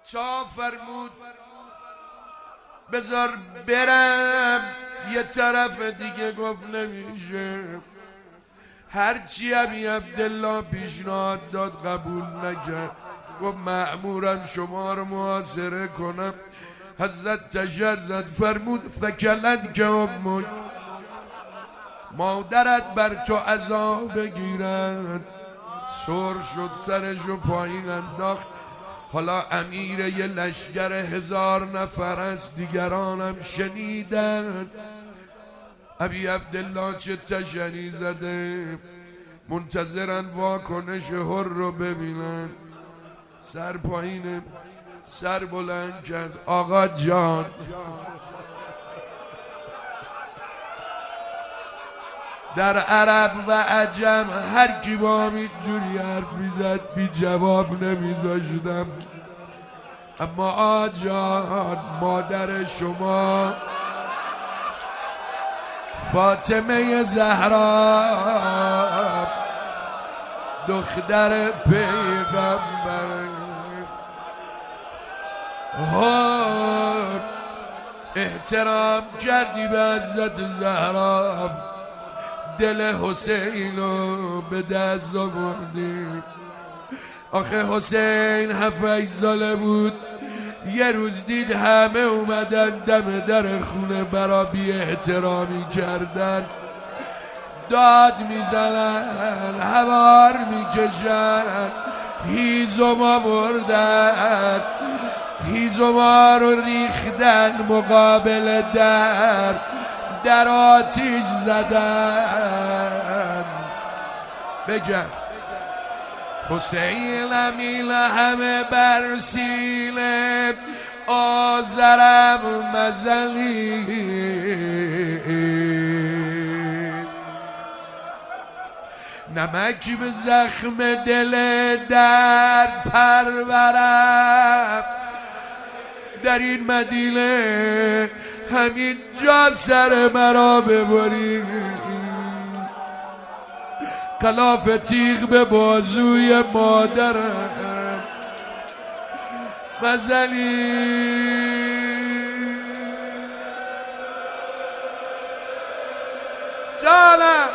چا فرمود بذار برم یه طرف دیگه، گفت نمیشه. هرچی ابی عبدالله پیشنهاد داد قبول نکرد. گفت مأمورم شما رو محاصره کنم. حضرت تشر زد فرمود فکلت که امک، مادرت بر تو عذاب بگیرد. سر شد سرشو پایین انداخت. حالا امیر یه لشگر 1000 نفر است، دیگرانم شنیدن ابی عبدالله چه تشری زده، منتظرن واکنش حر رو ببینن. سر پایینه، سر بلند کرد. آقا جان در عرب و عجم هر کی با هم اینجوری حرف میزد بی جواب نمیذاشتم. اما آجان مادر شما فاطمه زهرا دختر پیغمبر، احترام کردی به حضرت زهرا، دل حسین رو به دست آوردی. آخه حسین 7 ساله بود، یه روز دید همه اومدن دم در خونه برا بی احترامی کردن، داد میزنن، هوار میکشن، هیزم آوردن، هیزما رو ریختن مقابل در آتیش زدن. بگم حسین امیل همه بر سینه، آزرم مزلی نمکی به زخم دل در پرورم. در این مدینه همین جا سر مرا ببری، کلاف تیغ به بازوی مادرم مزنی. جانم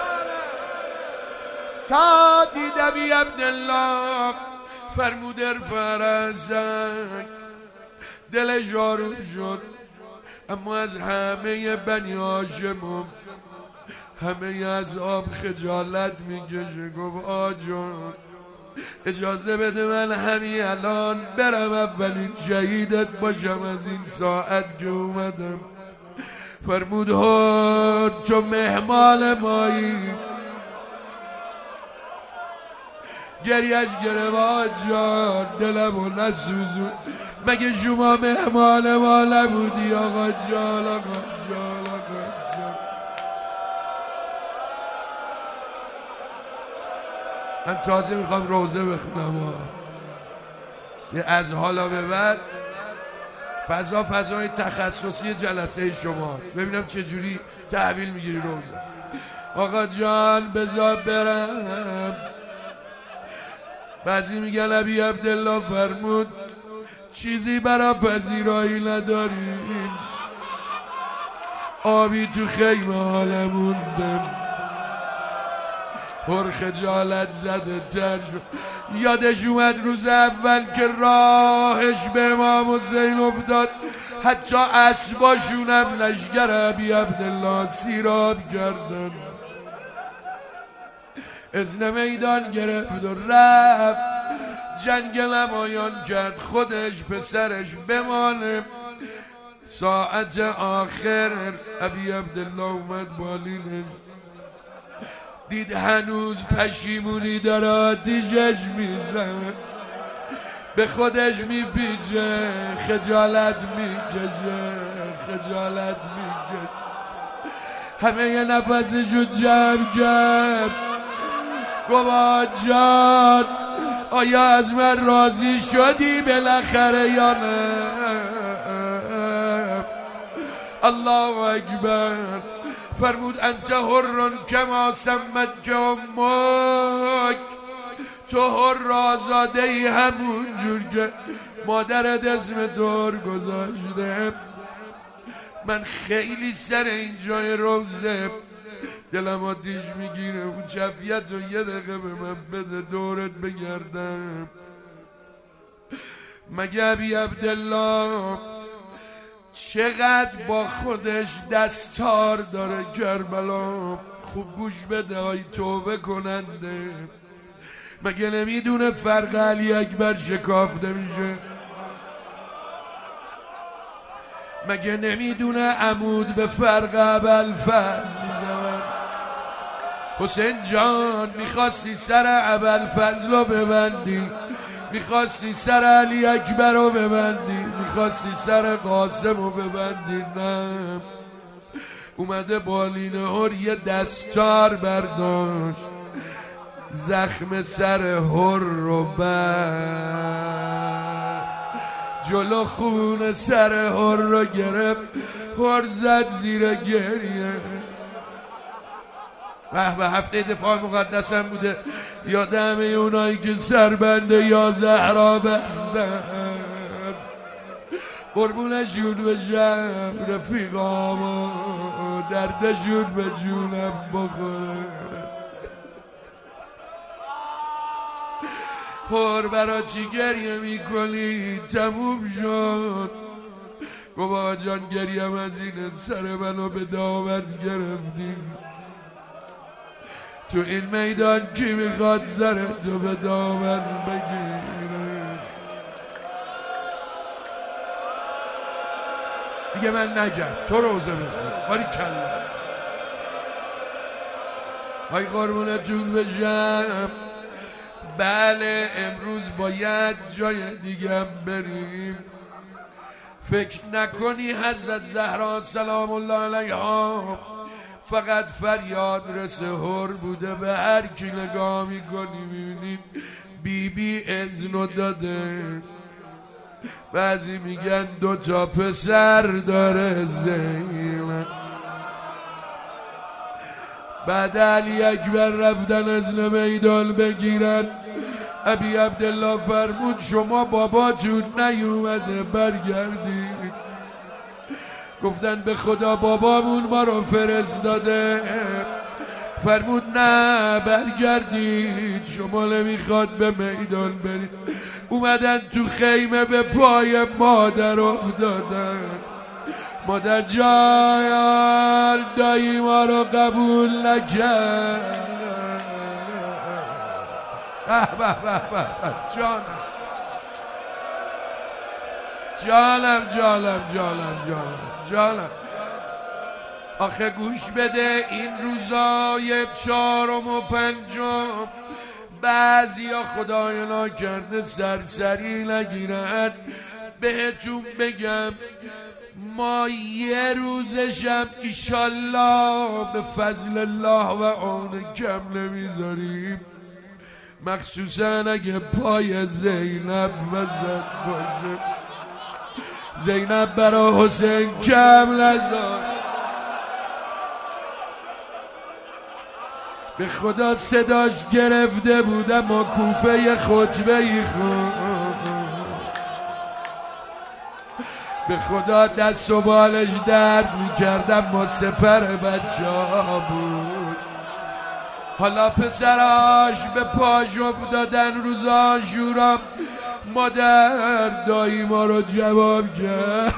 تا دیدم ابی عبدالله فرمود ارفع رأسک، دل جارو شد. اما از همه بنی هاشم همه از آب خجالت میکشه. گفت آجان اجازه بده من همین الان برم اولین شهیدت باشم از این ساعت که اومدم. فرمود چون مهمان مایی. گریش گره جان دلمو نسوزون، مگه شما مهمان ما نبودی آقا جان؟ آقا جان آقا جان من تازه میخوام روزه بخونم. یه از حالا به بعد فضای تخصصی جلسه شماست، ببینم چجوری تحویل میگیری روزه. آقا جان بذار برم. بعضی میگن ابی عبدالله فرمود چیزی برا پذیرایی نداریم، آبی تو خیمه حالا موندم. پر خجالت زده تر شد. یادش اومد روز اول که راهش به امام حسین افتاد، حتی اسباشونم لشگر ابی عبدالله سیراب کردن. اذن میدان گرفت و رفت جنگ نمایان کرد، خودش پسرش بمانه. ساعت آخر ابی عبدالله اومد بالینش، دید هنوز پشیمونی داره آتیشش میزنه، به خودش میپیچه، خجالت میکشه. همه یه نفسشو جمع کرد. گفت جان آیا از من راضی شدی بالاخره یا نه؟ الله اکبر. فرمود انت حر کما سمت امک، تو هر آزاده ای همون جور که مادرت اسم دور گذاشته. من خیلی سر این جای روزه دلم آتیش میگیره. اون جفیت رو یه دقیقه به من بده دورت بگردم. مگه ابی عبدالله چقدر با خودش دستار داره کربلا. خوب گوش بده های توبه کننده. مگه نمیدونه فرق علی اکبر شکافته میشه؟ مگه نمیدونه عمود به فرق ابوالفضل میزنن؟ حسین جان میخواستی سر ابوالفضل رو ببندی، میخواستی سر علی اکبر رو ببندی، میخواستی سر قاسم رو ببندی، نه اومده بالین هر یه دستار برداشت زخم سر هر رو بر جلو خون سر هر رو گرفت. هر زد زیر گریه. به هفته دفاع مقدسم بوده. یادم اونایی که سربند یا زهرا بستن قربونشون بشم رفیقام دردشون به جونم بخوره. هر برا چی گریه میکنی؟ تموم شد. بابا جان گریم از این سر منو به دامن گرفتی. تو این میدان کی میخواد سرتو به دامن بگیره؟ دیگه من نگم تو روزه بخور. باری کلا های قربونتون بشم. بله امروز باید جای دیگه بریم. فکر نکنی حضرت زهرا سلام الله علیها فقط فریاد رس هر بوده. به هر کی نگاه میکنی میبینید بی اذنو داده. بعضی میگن 2 پسر داره زینب. بعد علی اکبر رفتن از میدان بگیرن. ابی عبدالله فرمود شما باباتون نیومده برگردید. گفتن به خدا بابامون ما رو فرستاده. فرمود نه برگردید شما نمیخواد به میدان برید. اومدن تو خیمه به پای مادر افتادن. مادر جان دایی ما رو قبول نکرد. جانم آخه گوش بده. این روزای 4 و 5 بعضیا خدای ناکرده سرسری نگیرن. بهتون بگم ما یه روزشم ایشالله به فضل الله و عون کم نمیذاریم. مخصوصا اگه پای زینب وزد باشه. زینب برا حسین کم نذار. به خدا صداش گرفته بودم و کوفه خطبه ای خون. به خدا دست و بالش درد میکردم ما سپر بچه ها بود. حالا پسراش به پاش افتادن روز عاشورا. مادر دایی ما رو جواب کرد.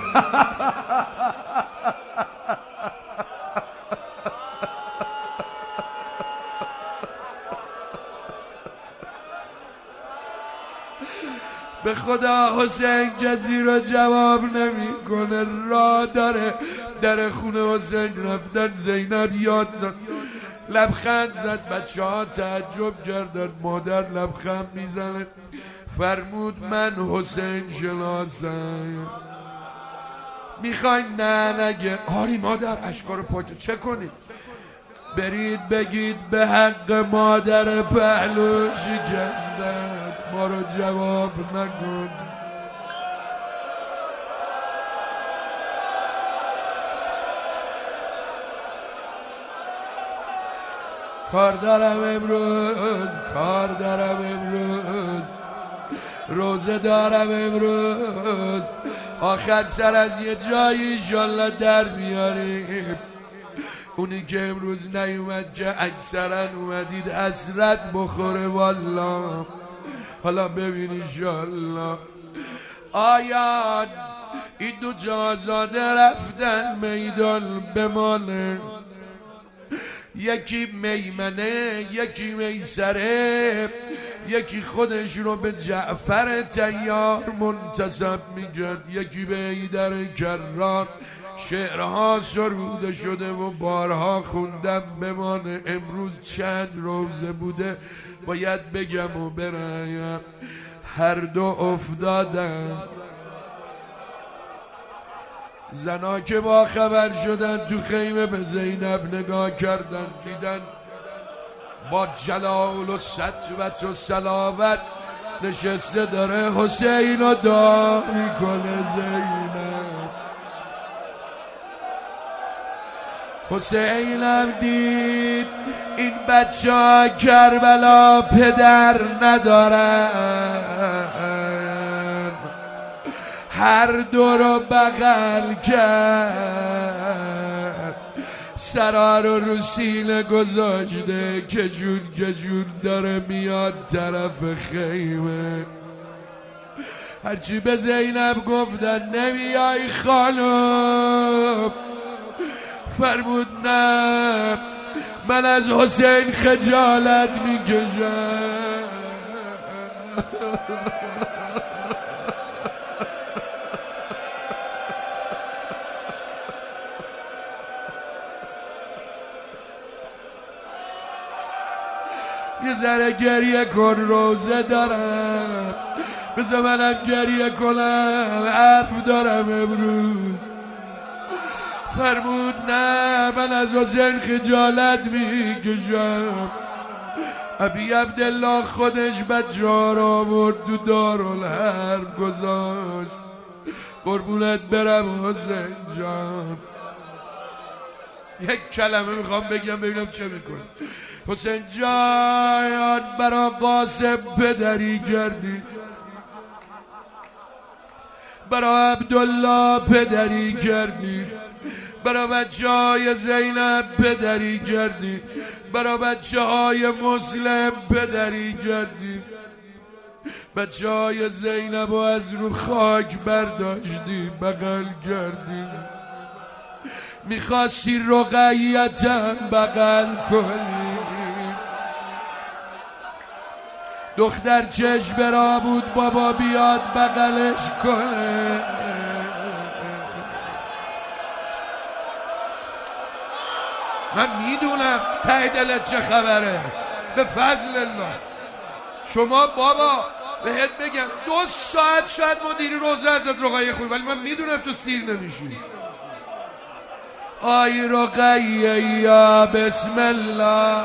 به خدا حسین کسی رو جواب نمیکنه. راه داره در خونه حسین رفتن. زینب یاد داد لبخند زد. بچه ها تعجب کردن. مادر لبخند میزنه. فرمود من حسین شناسم. میخواین نه نگه آری مادر اشکار پاکه چه کنید؟ برید بگید به حق مادر پهلو شکستن ما رو جواب نکن. کار دارم امروز، کار دارم امروز، روزه دارم امروز، آخر سر از یه جایی انشالله در بیاریم. اونی که امروز نیومد که اکثرا اومدید حسرت بخوره والله. حالا ببین انشالله آیا این دو جازاده رفتن میدان بمانه، یکی میمنه یکی میسره، یکی خودش رو به جعفر طیار منتسب میکرد، یکی به حیدر کرار. شعرها سروده شده و بارها خوندم بمانه. امروز چند روزه بوده باید بگم و برایم، هر دو افتادن. زنا که با خبر شدن تو خیمه به زینب نگاه کردن، دیدن با جلال و سطوت و صلابت نشسته داره حسین رو دعا میکنه. زینب حسینم دید این بچه ها کربلا پدر ندارن، هر دو رو بغل کرد، سرا رو سینه گذاشته، کجون داره میاد طرف خیمه. هرچی به زینب گفتن نمیای خانم، فرمود نه من از حسین خجالت میکشم. یه ذره گریه کن، روزه دارم، بذار منم گریه کنم، حرف دارم امروز. فرمود نه من از حسین خجالت میکشم. ابی عبدالله خودش بچه ها را آورد تو دارالحرب گذاشت. قربونت برم حسین جان. یک کلمه میخوام بگم ببینم چه میکنه. حسین جان برا قاسم پدری کردی، برا عبدالله پدری کردی، برا بچه های زینب پدری کردی، برا بچه های مسلم پدری کردی. بچه های زینب رو از رو خاک برداشتی بغل کردی. میخواستی رقیتم بغل کنی، دختر چشم را بود بابا بیاد بغلش کنه. من میدونم ته دلت چه خبره، به فضل الله. شما بابا بهت بگم 2 ساعت شاید مدیری روزه ازت رقیه خوبی، ولی من میدونم تو سیر نمیشی. آی رقیه یا بسم الله،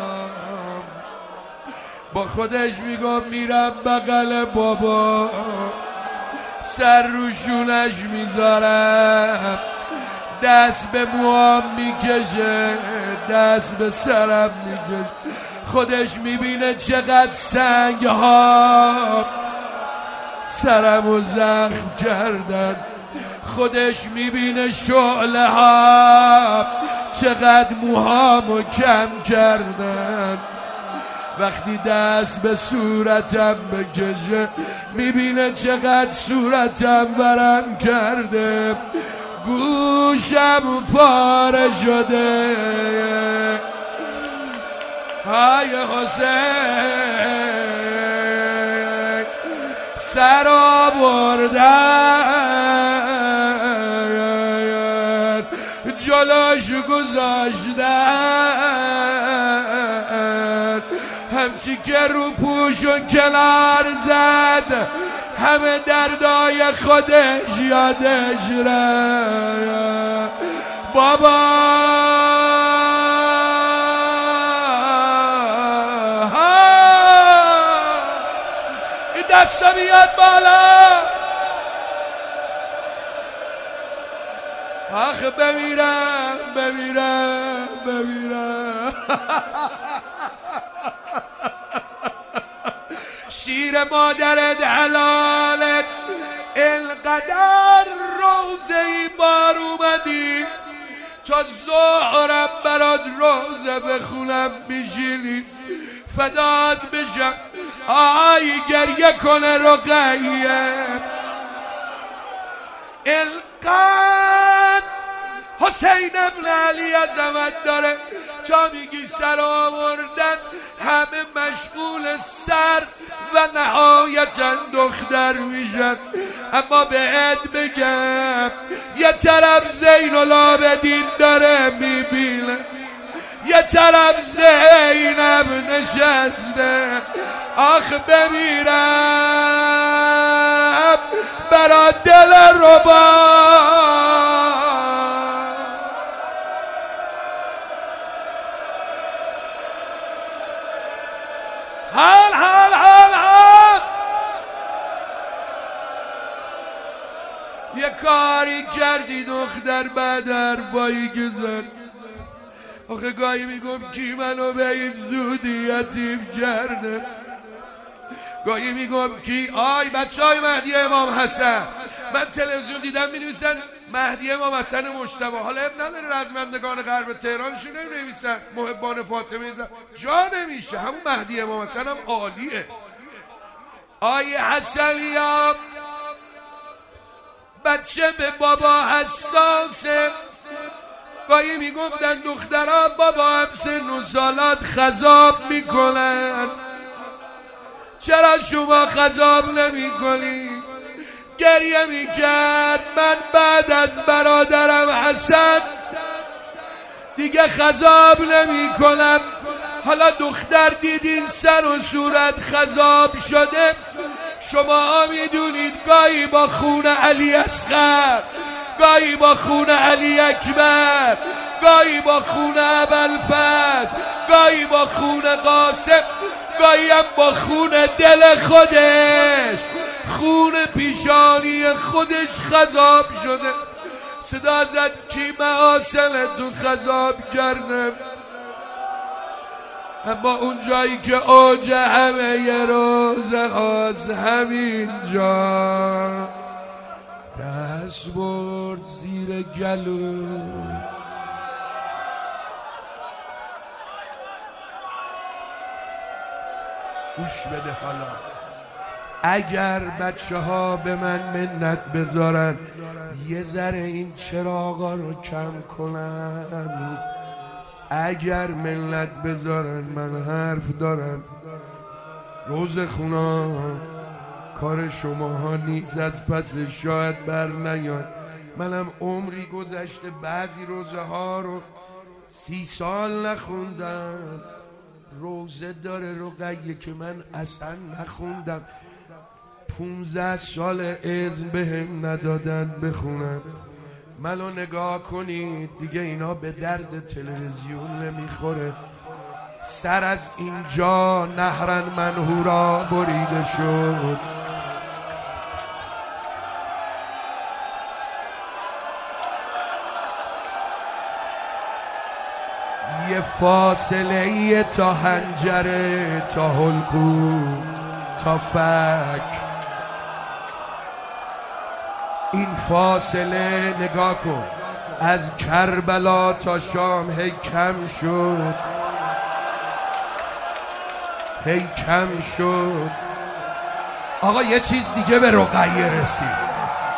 با خودش میگم میرم بغل بابا، سر روشونش میذارم، دست به موام میکشه، دست به سرم میکشه. خودش میبینه چقدر سنگ ها سرمو زخم کردن، خودش میبینه شعله ها چقدر موهامو کم کردن. وقتی دست به صورتم بکشه میبینه چقدر صورتم ورم کرده، گوشم پاره شده. های حسین سر آوردن جلوش گذاشتن، همچی که رو پوشون کنار زد همه دردای خودش یادش رفت. بابا این دستا بیاد بالا، آخه بمیرم شیر مادرت حلالت. انقدر روزه بار اومدی تا ظهرم برات روزه بخونم میشینی فدات بشم. آی گریه کنه رقیه. انقدر حسین ابن علی عظمت داره تا میگی سر آوردن همه مشغول سر و نهایتا دختر میشن. اما بهت بگم یه طرف زین العابدین داره میبینه، یه طرف زینب نشسته. آخ بمیرم برا دل ربا. حال حال حال حال یه کاری کردی دختر بعد حرفایی که زد. آخه گاهی میگم کی منو به این زودی یتیم کرده. گاهی میگم کی آی بچه های مهدی امام حسن. من تلویزیون دیدم مینویسن مهدی امام حسن مجتبی. حالا اب نداره رزمندگان غرب تهرانشون نمی‌نویسن محبان فاطمه زن جا نمیشه. همون مهدی امام حسن هم عالیه. آی حسنیاب بچه به بابا حساسه. گاهی میگفتن دخترها بابا هم سن و سالات خضاب میکنن، چرا شما خضاب نمی کنی؟ گریه میکرد من بعد از برادرم حسن دیگه خضاب نمی کنم. حالا دختر دیدین سر و صورت خضاب شده. شما میدونید گاهی با خون علی اصغر، گاهی با خون علی اکبر، گاهی با خون ابوالفضل، گاهی با خون قاسم، گاهی هم با خون دل خودش، خون پیشانی خودش خضاب شده. صدا زد کی محاسن تو خضاب کرده. اما اون جایی که اوج همه یه روزه هاست همین جا دست برد زیر گلو. گوش بده حالا. اگر بچه ها به من منت بذارن یه ذره این چراغا رو کم کنن، اگر منت بذارن من حرف دارم. روز خونا کار شماها نیست از پس شاید بر نیاد. منم عمری گذشته بعضی روزه ها رو 30 سال نخوندم. روزه داره رقیه که من اصلا نخوندم. 15 سال اذن بهم ندادن بخونم. منو نگاه کنید دیگه اینا به درد تلویزیون نمیخوره. سر از اینجا نهرن منهورا بریده شد. یه فاصله تا حنجره تا حلقوم تا فک. این فاصله نگاه کن از کربلا تا شام هی کم شد، هی کم شد. آقا یه چیز دیگه به رقیه رسید.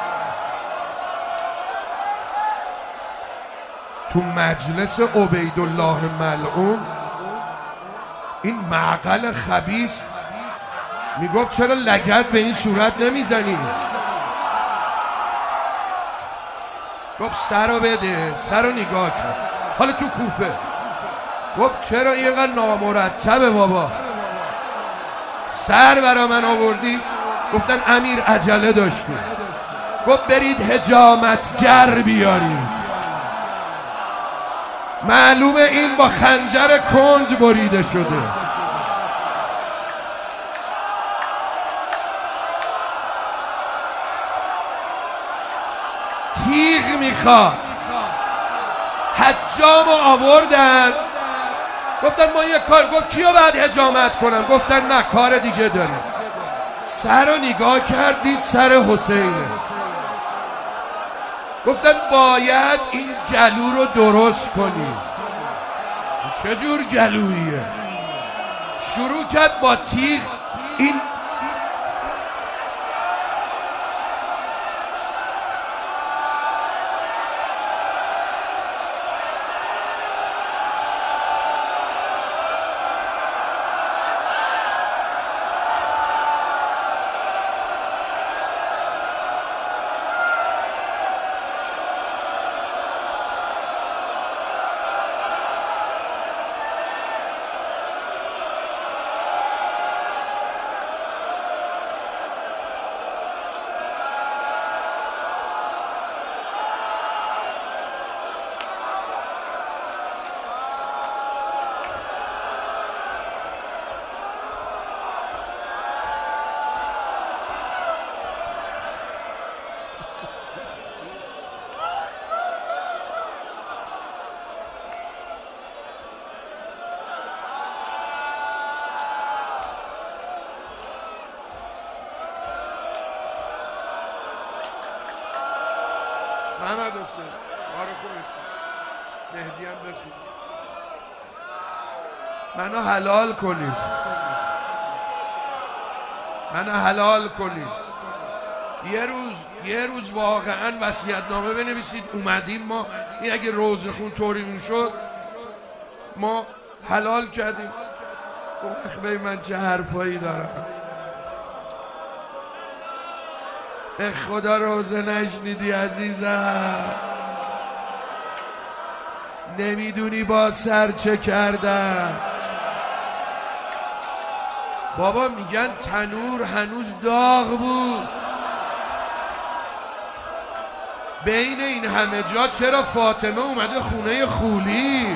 تو مجلس عبیدالله ملعون این معقل خبیث میگفت چرا لگد به این صورت نمیزنی؟ گفت سر رو بده، سر رو نگاه کن. حالا تو کوفه گفت چرا اینقدر نامرتبه بابا؟ سر برا من آوردی؟ گفتن امیر عجله داشتی. گفت برید حجامتگر بیارید. معلومه این با خنجر کند بریده شده. تیغ میخواد. حجامو آوردن گفتن ما یه کار. گفت کیو باید حجامت کنم؟ گفتن نه کار دیگه داریم. سر رو نگاه کردید سر حسینه. گفتن باید این گلو رو درست کنید. چجور گلویه؟ شروع کرد با تیغ این محمد حسین بار خودت مهدی هم بخون منو حلال کنید، منو حلال کنید. یه روز واقعا وصیت‌نامه بنویسید اومدیم ما این اگه روزه خون طوری میشد ما حلال کردیم. اخبه من چه حرفایی دارم. خدا روزه نشنیدی عزیزم، نمیدونی با سر چه کردم. بابا میگن تنور هنوز داغ بود. بین این همه جا چرا فاطمه اومده خونه خولی؟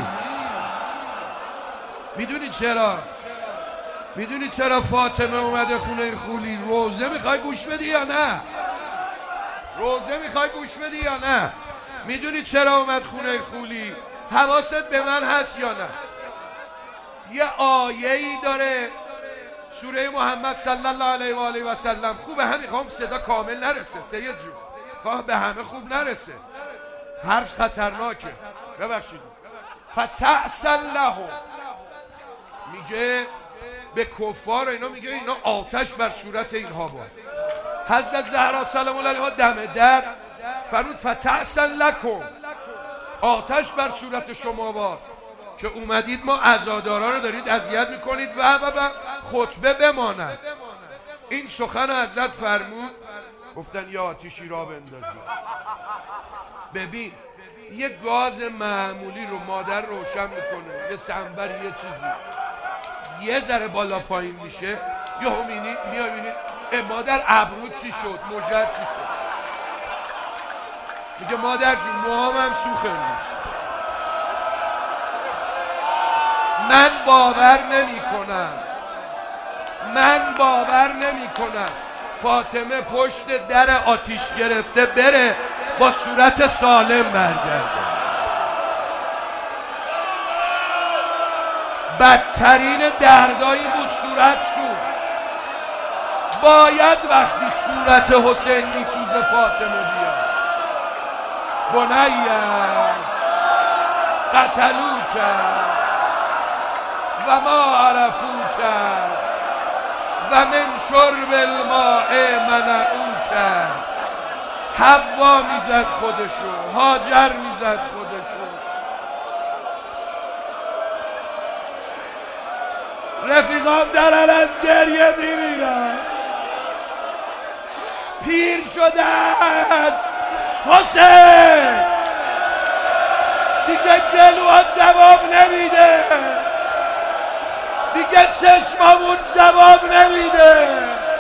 میدونی چرا؟ میدونی چرا فاطمه اومده خونه خولی؟ روزه میخوای گوش بدی یا نه؟ روزه میخوای گوش بدی یا نه؟ میدونی چرا اومد خونه خولی؟ حواست به من هست یا نه؟ یه آیه‌ای داره سوره محمد صلی الله علیه و آله و سلم. خوبه همین خوام صدا کامل نرسه سید جون، خواه به همه خوب نرسه، حرف خطرناکه ببخشید. فتعسل لهم، میگه به کفار اینا، میگه اینا آتش بر صورت اینها باد. حضرت زهرا سلام الله علیها دم در فرمود فتعسل لکم، آتش بر صورت شما باد که اومدید ما عزادارا رو دارید اذیت میکنید و خطبه بماند. این سخن حضرت فرمود، گفتن یا آتشی را بندازید. ببین یه گاز معمولی رو مادر روشن میکنه، یه سنبر یه چیزی یه ذره بالا پایین میشه، یه همینی میابینی مادر ابرود چی شد، مژت چی شد. میگه مادر جون موهام سوخه میشه. من باور نمی کنم فاطمه پشت در آتیش گرفته بره با صورت سالم برگرده. بدترین دردایی بود صورت شد. باید وقتی صورت حسین میسوزه فاطمه بیاد. بنیه قتلو کرد و ما عرفو کرد و من شرب الماء منعو کرد. حوا میزد خودشو، هاجر میزد خودشو. رفیقام دارن از گریه میمیرن، پیر شدن. حسین دیگه جلوها جواب نمیده، دیگه چشممون جواب نمیده.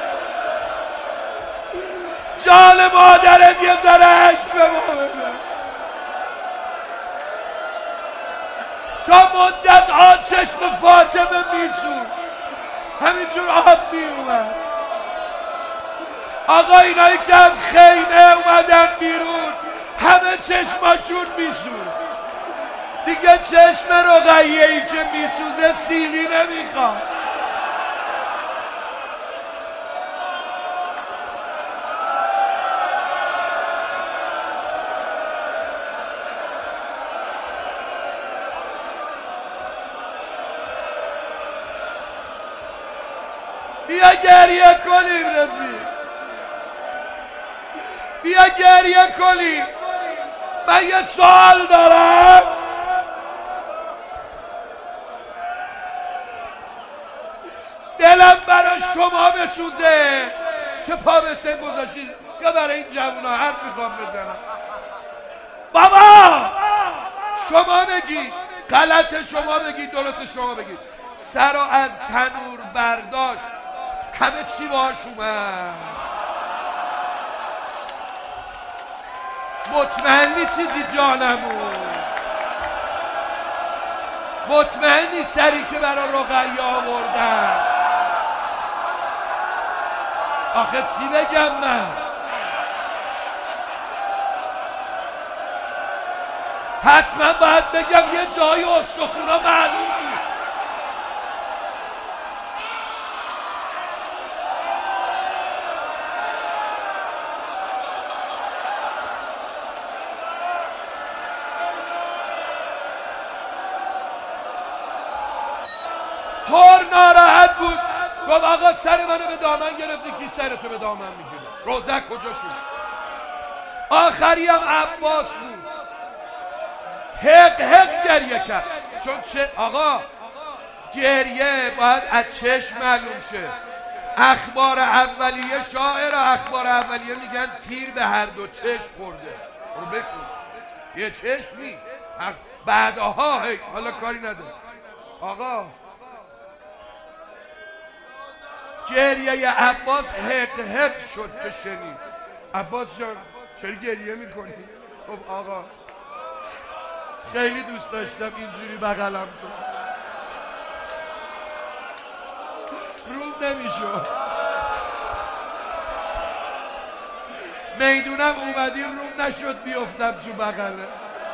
جان مادرت یه ذره عشق به ما بده. تا مدت ها چشم فاطمه میسود، همینجور آب میومد. آقا اینایی که از خیمه اومدن بیرون همه چشماشون میسود. دیگه چشم رقیه‌ای که میسوزه سیلی نمیخواد. گریه کنیم رفیق، بیا گریه کنیم. من یه سوال دارم، دلم برای شما بسوزه که پا به سن گذاشتید یا برای این جوونا حرف میخوام بزنم. بابا شما بگید، غلط شما بگید، درست شما بگید. سر رو از تنور برداشت، همه چی باش اومد. مطمئنی چیزی جانمون؟ مطمئنی سری که برای رقیه آوردن؟ آخه چی بگم من؟ حتما باید بگم یه جایی استخونا معلوم بود. هر ناراحت بود، گفت آقا سر منو به دامن گرفتی، کی سرتو به دامن میگیره؟ روزک کجا شد؟ آخری هم عباس بود، حق حق گریه کرد. چون چه آقا گریه باید از چشم معلوم شه. اخبار اولیه، شاعر اخبار اولیه میگن تیر به هر دو چشم خورده. رو بکن یه چشمی بعدها حالا کاری نداره. آقا گریه عباس حق حق شد که شنید. عباس جان چرا گریه میکنی؟ خب آقا خیلی دوست داشتم اینجوری بغلم کن، روم نمیشد. میدونم اومدی روم نشد بیفتم تو بغله.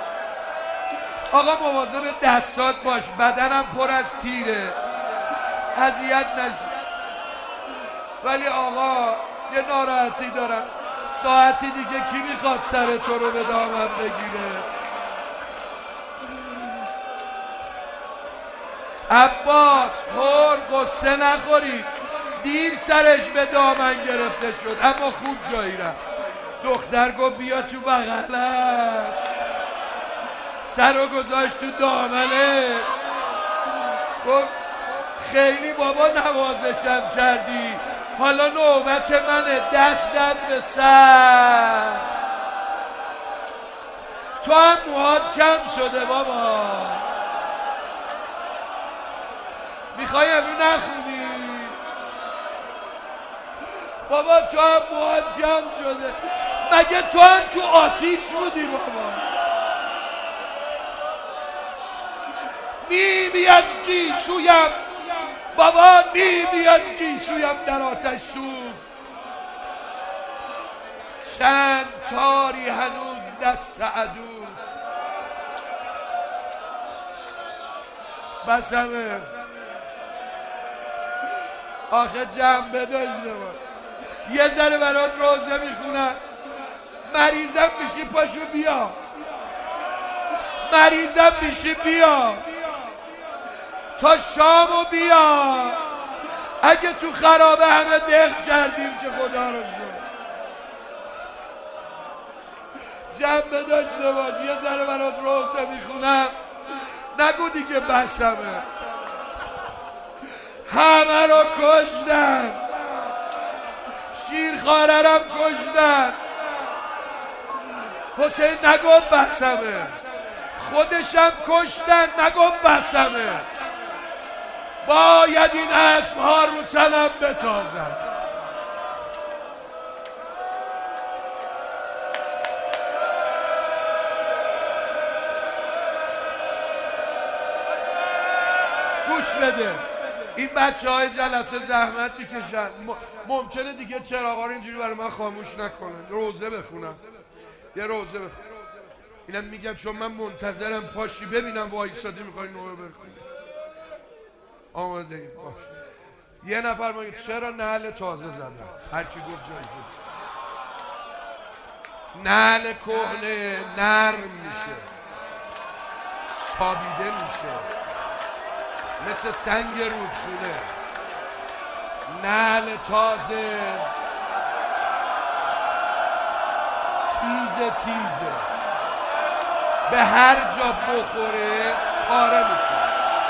آقا مواظب دستات باش، بدنم پر از تیره، اذیت نشی. ولی آقا یه ناراحتی دارم، ساعتی دیگه کی میخواد سر تو رو به دامن بگیره؟ عباس هر قصه نخوری، دیر سرش به دامن گرفته شد اما خوب جایی رفت. دختر گفت بیا تو بغلم، سر رو گذاشت تو دامنه، گفت خیلی بابا نوازشم کردی، حالا نوبت منه. دست زد به سر. تو هم موهات کم شده بابا، میخوای امرو نخونی؟ بابا تو هم موهات کم شده، مگه تو هم تو آتیش بودی بابا؟ نیمی از گیسویم بابا، نیمی از گیسویم در آتش سوخت، چند تاری هنوز دست عدو. بسمه آخه جنبه داشته با. یه ذره برات روزه میخونم، مریضم میشی پاشو بیا، مریضم میشی بیا تا شامو بیا. اگه تو خرابه همه دق کردیم که خدا رو شد. جنبه داشته باش، یه ذره برات روزه میخونم، نگو دیگه بسمه. همه رو کشتن، شیرخواررم کشتن. حسین نگفت بسمه، خودشم کشتن، نگفت بسمه. باید این اسمها رو تنم بتازن. گوش بده، این بچه های جلسه زحمت میکشن، ممکنه دیگه چراغا رو اینجوری برای من خاموش نکنن. روزه بخونم، یه روزه بخونم. اینم میگم چون من منتظرم پاشی ببینم وایسادی میخوای نوه بخونی. آماده ایم باش. یه نفر ما چرا نعل تازه زدن؟ هر کی گفت جایزه. نعل کهنه نرم میشه، سابیده میشه، مثل سنگ رودخونه. نعل تازه تیزه به هر جا بخوره پاره میکنه.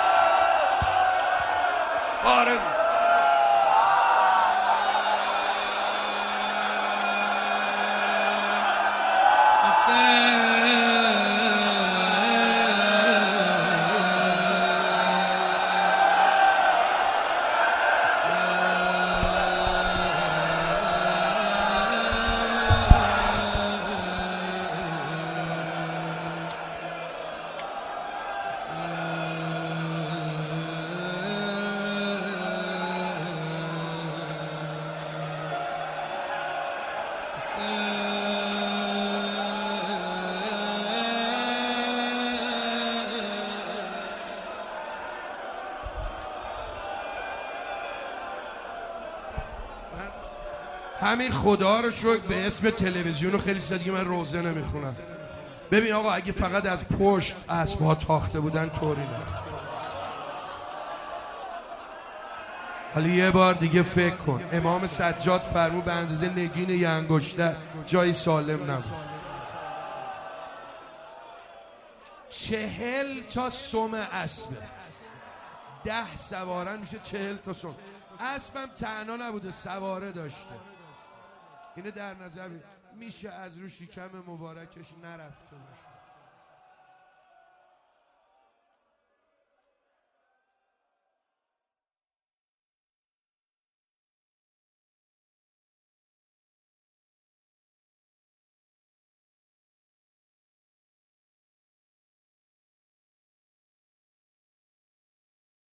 همین خدا رو شکر به اسم تلویزیون و خیلی چیزا دیگه من روزه نمیخونم. ببین آقا اگه فقط از پشت اسب‌ها تاخته بودن طوری نه. حالا یه بار دیگه فکر کن، امام سجاد فرمود به اندازه نگین یه انگشتر جای سالم نبود. 40 تا سم اسبه، 10 سوارن میشه 40 تا سم. اسبم تنها نبوده، سواره داشته. اینه در نظر میشه از رو شکم مبارکش نرفته باشه.